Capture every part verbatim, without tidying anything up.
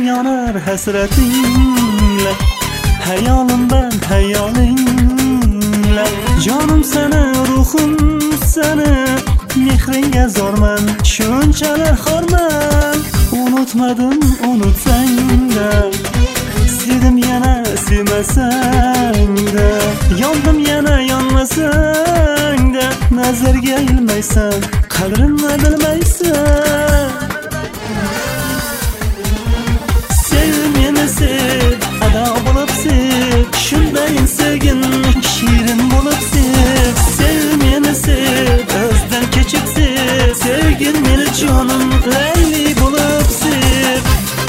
yonar hasratingla, hayolimdan hayolingla. Jonim sana, ruhim sana, mehringga zorman, shunchalar xorman. Unutmadim unutsang-da, sevdim yana sevmasang-da, yondim yana yonmasang-da, nazarga ilmaysan, qadrimni bilmaysan. Sev meni sev, ado bo'lib sev, shundayin sevgin shirin bo'lib sev. Sev meni sev, o'zdan kechib sev, sevgin meni jonim layli bo'lib sev.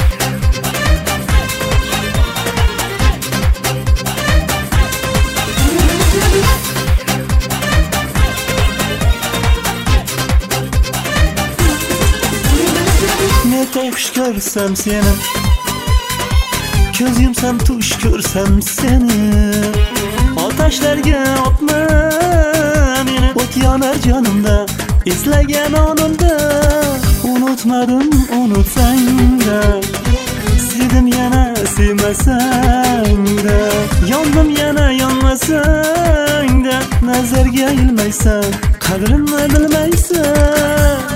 Xush ko'rsam seni, ko'z yumsam tush ko'rsam seni. Otashlarga otma meni, o't yonar jonimda, eslagan onimda. Unutmadim unutsang-da, sevdim yana sevmasang-da, yondim yana yonmasang-da, nazarga ilmaysan, qadrimni bilmaysan.